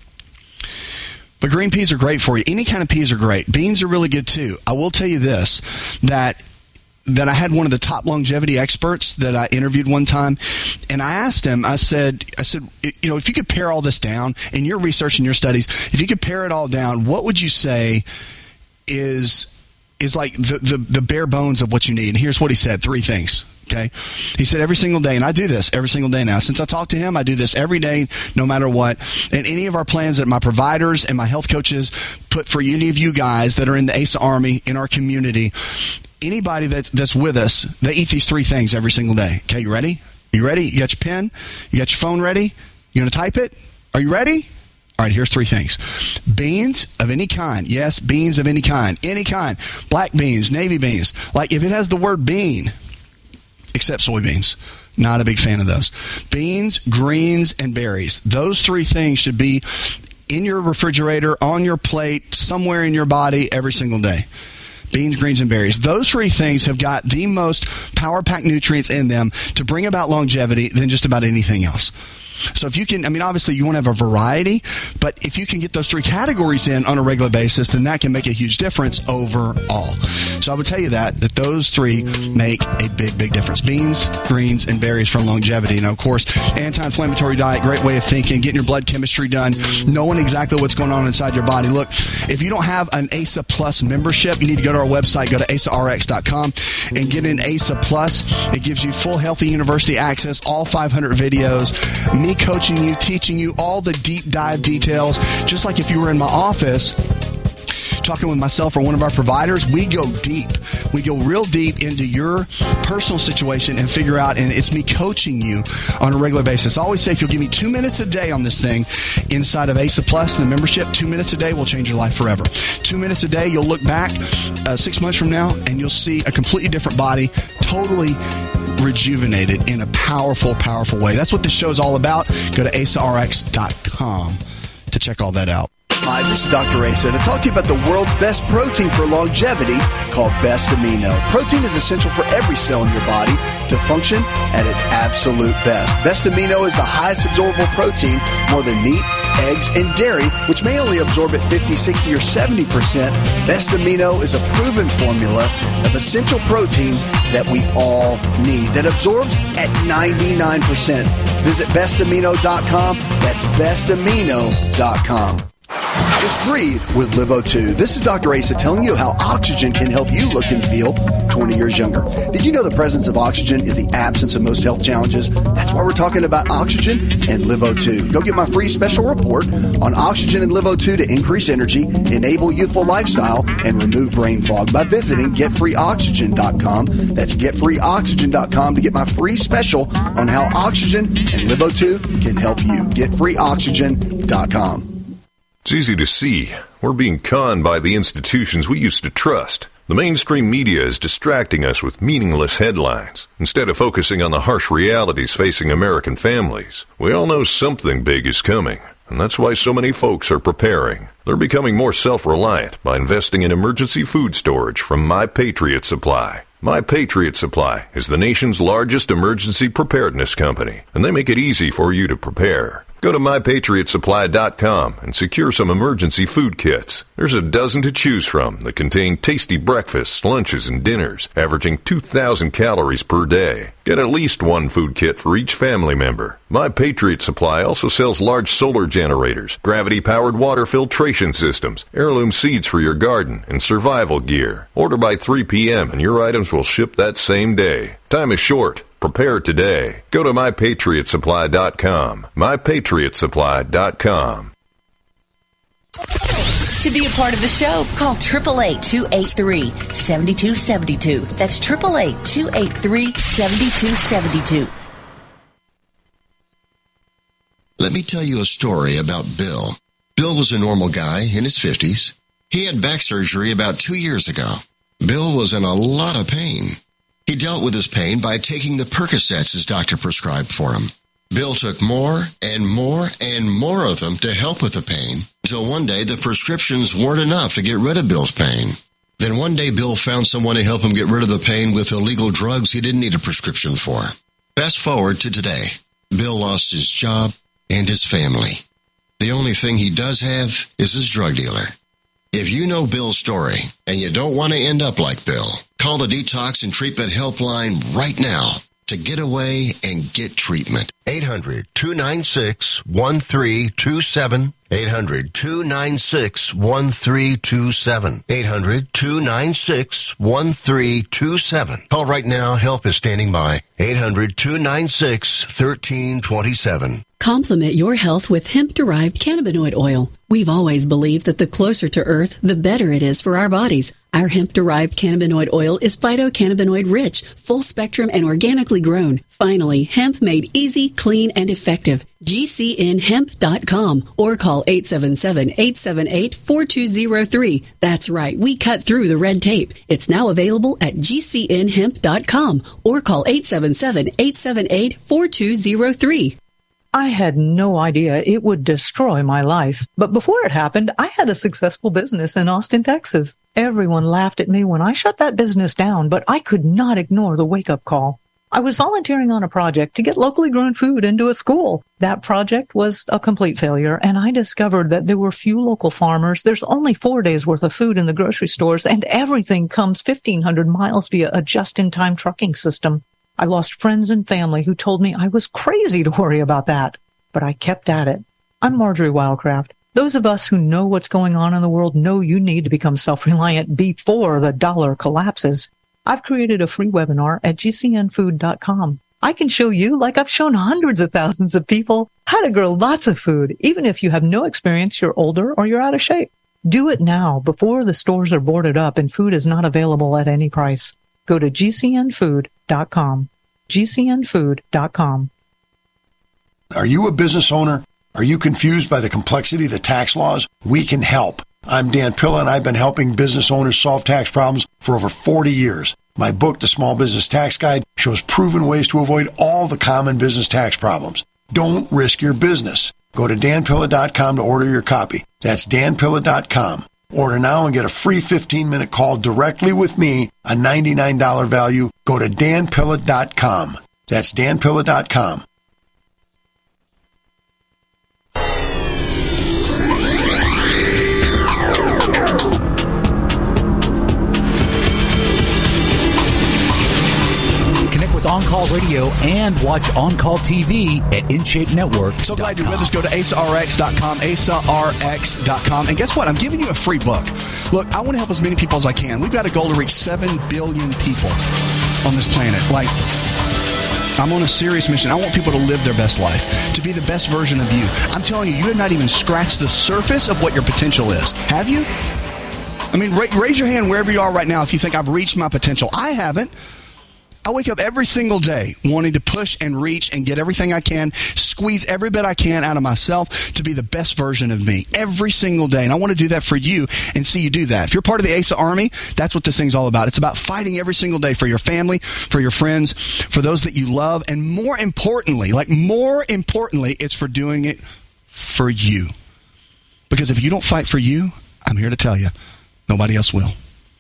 But green peas are great for you. Any kind of peas are great. Beans are really good too. I will tell you this, that that I had one of the top longevity experts that I interviewed one time, and I asked him, I said, I said, you know, if you could pare all this down in your research and your studies, if you could pare it all down, what would you say is is like the, the, the bare bones of what you need? And here's what he said, three things. Okay. He said every single day, and I do this every single day now. Since I talked to him, I do this every day, no matter what. And any of our plans that my providers and my health coaches put for any of you guys that are in the A S A Army, in our community, anybody that, that's with us, they eat these three things every single day. Okay, you ready? You ready? You got your pen? You got your phone ready? You going to type it? Are you ready? All right, here's three things. Beans of any kind. Yes, beans of any kind. Any kind. Black beans, navy beans. Like, if it has the word bean, except soybeans. Not a big fan of those. Beans, greens, and berries. Those three things should be in your refrigerator, on your plate, somewhere in your body every single day. Beans, greens, and berries. Those three things have got the most power-packed nutrients in them to bring about longevity than just about anything else. So if you can, I mean, obviously you want to have a variety, but if you can get those three categories in on a regular basis, then that can make a huge difference overall. So I would tell you that, that those three make a big, big difference. Beans, greens, and berries for longevity. Now, of course, anti-inflammatory diet, great way of thinking, getting your blood chemistry done, knowing exactly what's going on inside your body. Look, if you don't have an A S A Plus membership, you need to go to our website, go to A S A R X dot com and get an A S A Plus. It gives you full Healthy University access, all five hundred videos, me coaching you, teaching you all the deep dive details, just like if you were in my office talking with myself or one of our providers, we go deep. We go real deep into your personal situation and figure out, and it's me coaching you on a regular basis. I always say if you'll give me two minutes a day on this thing inside of Asa Plus, the membership, two minutes a day will change your life forever. Two minutes a day, you'll look back uh, six months from now and you'll see a completely different body, totally rejuvenated in a powerful, powerful way. That's what this show is all about. Go to asa r x dot com to check all that out. Hi, this is Doctor Asa to talk to you about the world's best protein for longevity called Best Amino. Protein is essential for every cell in your body to function at its absolute best. Best Amino is the highest absorbable protein, more than meat, eggs, and dairy, which may only absorb at fifty, sixty, or seventy percent. Best Amino is a proven formula of essential proteins that we all need that absorbs at ninety-nine percent. Visit best amino dot com. That's best amino dot com. Just breathe with Live O two. This is Doctor Asa telling you how oxygen can help you look and feel twenty years younger. Did you know the presence of oxygen is the absence of most health challenges? That's why we're talking about oxygen and Live O two. Go get my free special report on oxygen and Live O two to increase energy, enable youthful lifestyle, and remove brain fog by visiting get free oxygen dot com. That's get free oxygen dot com to get my free special on how oxygen and Live O two can help you. get free oxygen dot com. It's easy to see. We're being conned by the institutions we used to trust. The mainstream media is distracting us with meaningless headlines instead of focusing on the harsh realities facing American families. We all know something big is coming, and that's why so many folks are preparing. They're becoming more self-reliant by investing in emergency food storage from My Patriot Supply. My Patriot Supply is the nation's largest emergency preparedness company, and they make it easy for you to prepare. Go to my patriot supply dot com and secure some emergency food kits. There's a dozen to choose from that contain tasty breakfasts, lunches, and dinners, averaging two thousand calories per day. Get at least one food kit for each family member. My Patriot Supply also sells large solar generators, gravity-powered water filtration systems, heirloom seeds for your garden, and survival gear. Order by three p.m. and your items will ship that same day. Time is short. Prepare today. Go to my patriot supply dot com. my patriot supply dot com. To be a part of the show, call eight eight eight, two eight three, seven two seven two. That's eight eight eight, two eight three, seven two seven two. Let me tell you a story about Bill. Bill was a normal guy in his fifties. He had back surgery about two years ago. Bill was in a lot of pain. He dealt with his pain by taking the Percocets his doctor prescribed for him. Bill took more and more and more of them to help with the pain, until one day the prescriptions weren't enough to get rid of Bill's pain. Then one day Bill found someone to help him get rid of the pain with illegal drugs he didn't need a prescription for. Fast forward to today. Bill lost his job and his family. The only thing he does have is his drug dealer. If you know Bill's story and you don't want to end up like Bill, call the Detox and Treatment Helpline right now to get away and get treatment. eight hundred, two nine six, one three two seven. eight hundred, two nine six, one three two seven. eight hundred, two nine six, one three two seven. Call right now. Help is standing by. eight hundred, two nine six, one three two seven. Complement your health with hemp-derived cannabinoid oil. We've always believed that the closer to Earth, the better it is for our bodies. Our hemp-derived cannabinoid oil is phytocannabinoid rich, full spectrum, and organically grown. Finally, hemp made easy, clean, and effective. G C N hemp dot com or call eight seven seven, eight seven eight, four two zero three. That's right, we cut through the red tape. It's now available at G C N hemp dot com or call eight seven seven, eight seven eight, four two zero three. I had no idea it would destroy my life. But before it happened, I had a successful business in Austin, Texas. Everyone laughed at me when I shut that business down, but I could not ignore the wake-up call. I was volunteering on a project to get locally grown food into a school. That project was a complete failure, and I discovered that there were few local farmers. There's only four days worth of food in the grocery stores, and everything comes fifteen hundred miles via a just-in-time trucking system. I lost friends and family who told me I was crazy to worry about that, but I kept at it. I'm Marjorie Wildcraft. Those of us who know what's going on in the world know you need to become self-reliant before the dollar collapses. I've created a free webinar at G C N food dot com. I can show you, like I've shown hundreds of thousands of people, how to grow lots of food, even if you have no experience, you're older, or you're out of shape. Do it now before the stores are boarded up and food is not available at any price. Go to G C N food dot com. G C N food dot com. Are you a business owner? Are you confused by the complexity of the tax laws? We can help. I'm Dan Pilla, and I've been helping business owners solve tax problems for over forty years. My book, The Small Business Tax Guide, shows proven ways to avoid all the common business tax problems. Don't risk your business. Go to Dan Pilla dot com to order your copy. That's Dan Pilla dot com. Order now and get a free fifteen-minute call directly with me, a ninety-nine dollars value. Go to Dan Pilla dot com. That's Dan Pilla dot com. On Call Radio and watch On Call T V at InShape Network. So glad you're with us. Go to A S A R X dot com, A S A R X dot com. And guess what? I'm giving you a free book. Look, I want to help as many people as I can. We've got a goal to reach seven billion people on this planet. Like, I'm on a serious mission. I want people to live their best life, to be the best version of you. I'm telling you, you have not even scratched the surface of what your potential is. Have you? I mean, ra- raise your hand wherever you are right now if you think I've reached my potential. I haven't. I wake up every single day wanting to push and reach and get everything I can, squeeze every bit I can out of myself to be the best version of me every single day. And I want to do that for you and see you do that. If you're part of the A S A Army, that's what this thing's all about. It's about fighting every single day for your family, for your friends, for those that you love. And more importantly, like more importantly, it's for doing it for you. Because if you don't fight for you, I'm here to tell you, nobody else will.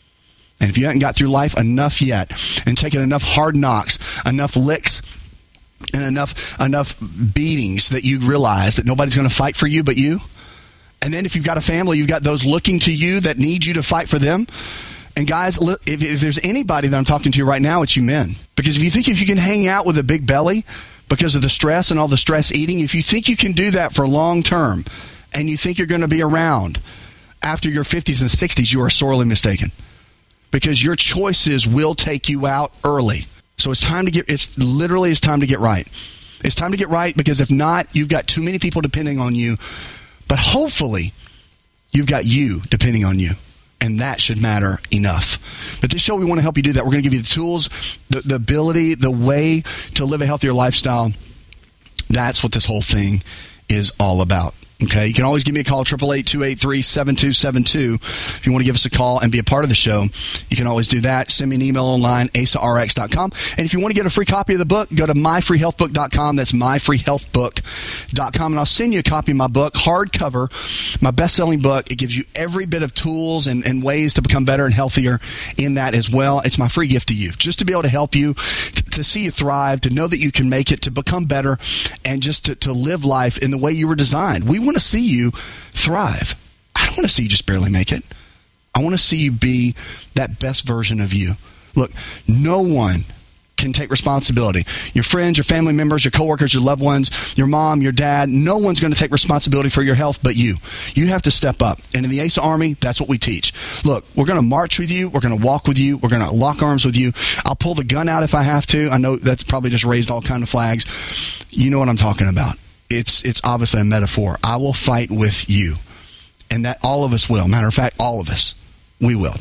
And if you haven't got through life enough yet and taken enough hard knocks, enough licks, and enough enough beatings that you realize that nobody's going to fight for you but you, and then if you've got a family, you've got those looking to you that need you to fight for them. And guys, if, if there's anybody that I'm talking to right now, it's you men. Because if you think if you can hang out with a big belly because of the stress and all the stress eating, if you think you can do that for long term and you think you're going to be around after your fifties and sixties, you are sorely mistaken. Because your choices will take you out early. So it's time to get, it's literally it's time to get right. It's time to get right because if not, you've got too many people depending on you. But hopefully, you've got you depending on you. And that should matter enough. But this show, we want to help you do that. We're going to give you the tools, the, the ability, the way to live a healthier lifestyle. That's what this whole thing is all about. Okay, you can always give me a call, eight eight eight, two eight three, seven two seven two. If you want to give us a call and be a part of the show, you can always do that. Send me an email online, A S A R X dot com. And if you want to get a free copy of the book, go to my free health book dot com. That's my free health book dot com. And I'll send you a copy of my book, hardcover, my best-selling book. It gives you every bit of tools and, and ways to become better and healthier in that as well. It's my free gift to you, just to be able to help you, to, to see you thrive, to know that you can make it, to become better, and just to, to live life in the way you were designed. We want to see you thrive. I don't want to see you just barely make it. I want to see you be that best version of you. Look, no one can take responsibility. Your friends, your family members, your coworkers, your loved ones, your mom, your dad, no one's going to take responsibility for your health but you. You have to step up. And in the A S A Army, that's what we teach. Look, we're going to march with you. We're going to walk with you. We're going to lock arms with you. I'll pull the gun out if I have to. I know that's probably just raised all kinds of flags. You know what I'm talking about. It's it's obviously a metaphor. I will fight with you. And that all of us will. Matter of fact, all of us, we will.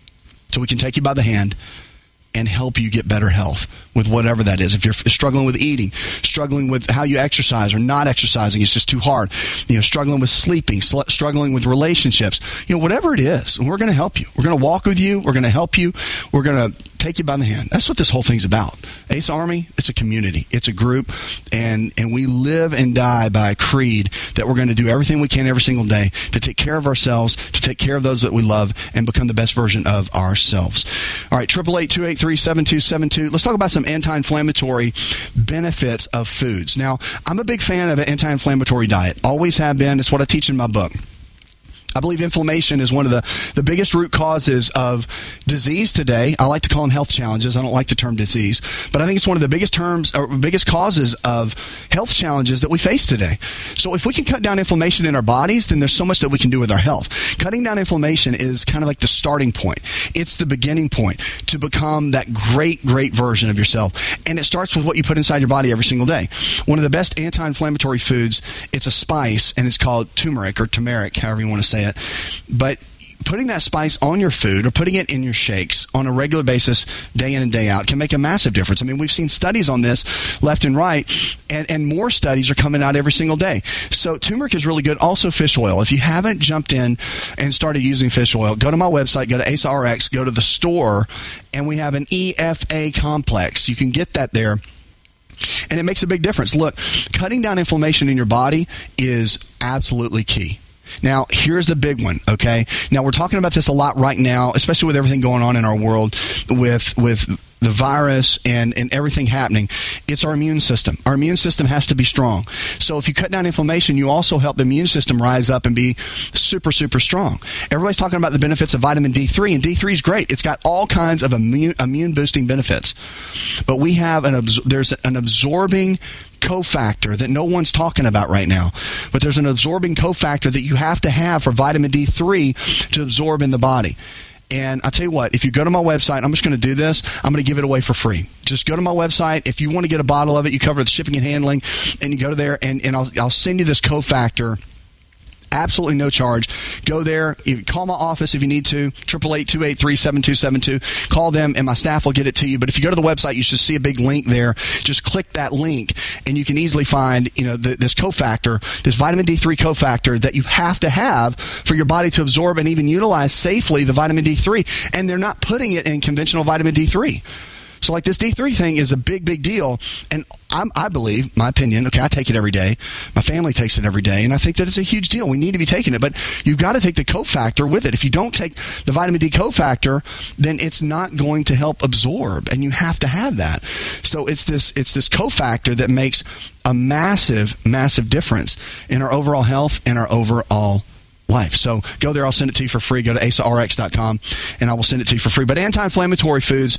So we can take you by the hand and help you get better health with whatever that is. If you're struggling with eating, struggling with how you exercise or not exercising, it's just too hard. You know, struggling with sleeping, sl- struggling with relationships, you know, whatever it is, we're going to help you. We're going to walk with you. We're going to help you. We're going to take you by the hand. That's what this whole thing's about. A S A Army, it's a community. It's a group, and, and we live and die by a creed that we're going to do everything we can every single day to take care of ourselves, to take care of those that we love, and become the best version of ourselves. All right, eight eight eight, two eight three, seven two seven two. Let's talk about some anti-inflammatory benefits of foods. Now, I'm a big fan of an anti-inflammatory diet. Always have been. It's what I teach in my book. I believe inflammation is one of the, the biggest root causes of disease today. I like to call them health challenges. I don't like the term disease, but I think it's one of the biggest terms or biggest causes of health challenges that we face today. So if we can cut down inflammation in our bodies, then there's so much that we can do with our health. Cutting down inflammation is kind of like the starting point. It's the beginning point to become that great, great version of yourself. And it starts with what you put inside your body every single day. One of the best anti-inflammatory foods, it's a spice, and it's called turmeric or turmeric, however you want to say it. diet, but putting that spice on your food or putting it in your shakes on a regular basis, day in and day out, can make a massive difference. I mean, we've seen studies on this left and right, and, and more studies are coming out every single day. So turmeric is really good. Also, fish oil. If you haven't jumped in and started using fish oil, go to my website, go to A S A R X, go to the store, and we have an E F A complex. You can get that there. And it makes a big difference. Look, cutting down inflammation in your body is absolutely key. Now, here's the big one, okay? Now, we're talking about this a lot right now, especially with everything going on in our world with with the virus and, and everything happening. It's our immune system. Our immune system has to be strong. So if you cut down inflammation, you also help the immune system rise up and be super, super strong. Everybody's talking about the benefits of vitamin D three, and D three is great. It's got all kinds of immune, immune-boosting benefits. But we have an there's an absorbing cofactor that no one's talking about right now. But there's an absorbing cofactor that you have to have for vitamin D three to absorb in the body. And I'll tell you what, if you go to my website, I'm just going to do this. I'm going to give it away for free. Just go to my website. If you want to get a bottle of it, you cover the shipping and handling, and you go to there, and, and I'll, I'll send you this cofactor. Absolutely no charge. Go there. You call my office if you need to. eight eight eight, two eight three, seven two seven two. Call them, and my staff will get it to you. But if you go to the website, you should see a big link there. Just click that link, and you can easily find, you know, the, this cofactor, this vitamin D three cofactor that you have to have for your body to absorb and even utilize safely the vitamin D three. And they're not putting it in conventional vitamin D three. So, like, this D three thing is a big, big deal. And I'm, I believe, my opinion, okay, I take it every day. My family takes it every day. And I think that it's a huge deal. We need to be taking it. But you've got to take the cofactor with it. If you don't take the vitamin D cofactor, then it's not going to help absorb. And you have to have that. So it's this, it's this cofactor that makes a massive, massive difference in our overall health and our overall life. So go there. I'll send it to you for free. Go to A S A R X dot com, and I will send it to you for free. But anti-inflammatory foods,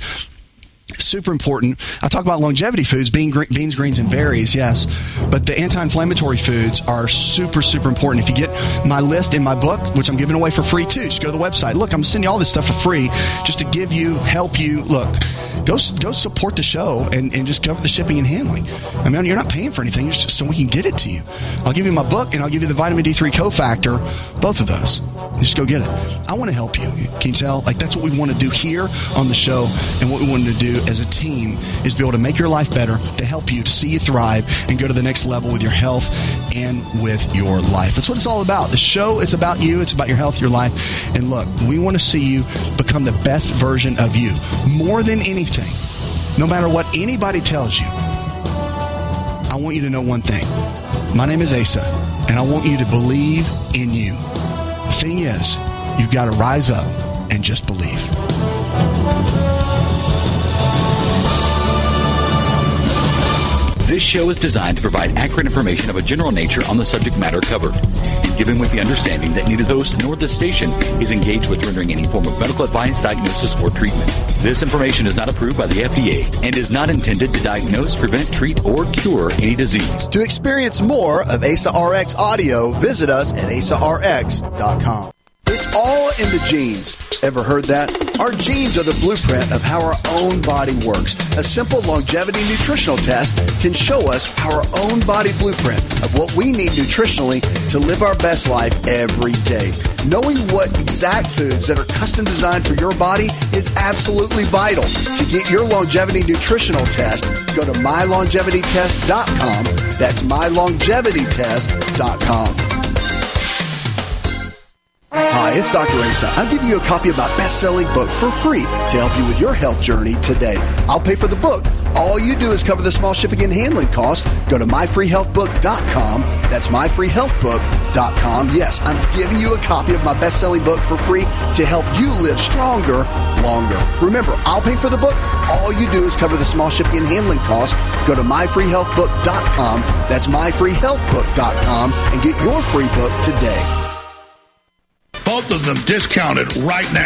super important. I talk about longevity foods, bean, gre- beans, greens, and berries, yes. But the anti-inflammatory foods are super, super important. If you get my list in my book, which I'm giving away for free too, just go to the website. Look, I'm sending you all this stuff for free just to give you, help you. Look, go go support the show and, and just cover the shipping and handling. I mean, you're not paying for anything. It's just so we can get it to you. I'll give you my book, and I'll give you the vitamin D three cofactor, both of those. Just go get it. I want to help you. Can you tell? Like, that's what we want to do here on the show, and what we want to do as a team is be able to make your life better, to help you, to see you thrive, and go to the next level with your health and with your life. That's what it's all about. The show is about you. It's about your health, your life. And look, we want to see you become the best version of you. More than anything, no matter what anybody tells you, I want you to know one thing. My name is Asa, and I want you to believe in you. The thing is, you've got to rise up and just believe. This show is designed to provide accurate information of a general nature on the subject matter covered, and given with the understanding that neither the host nor the station is engaged with rendering any form of medical advice, diagnosis, or treatment. This information is not approved by the F D A and is not intended to diagnose, prevent, treat, or cure any disease. To experience more of A S A R X audio, visit us at A S A R X dot com. It's all in the genes. Ever heard that? Our genes are the blueprint of how our own body works. A simple longevity nutritional test can show us our own body blueprint of what we need nutritionally to live our best life every day. Knowing what exact foods that are custom designed for your body is absolutely vital. To get your longevity nutritional test, go to my longevity test dot com. That's my longevity test dot com. Hi, it's Doctor Asa. I'm giving you a copy of my best-selling book for free to help you with your health journey today. I'll pay for the book. All you do is cover the small shipping and handling costs. Go to my free health book dot com. That's my free health book dot com. Yes, I'm giving you a copy of my best-selling book for free to help you live stronger, longer. Remember, I'll pay for the book. All you do is cover the small shipping and handling costs. Go to my free health book dot com. That's my free health book dot com and get your free book today. Both of them discounted right now.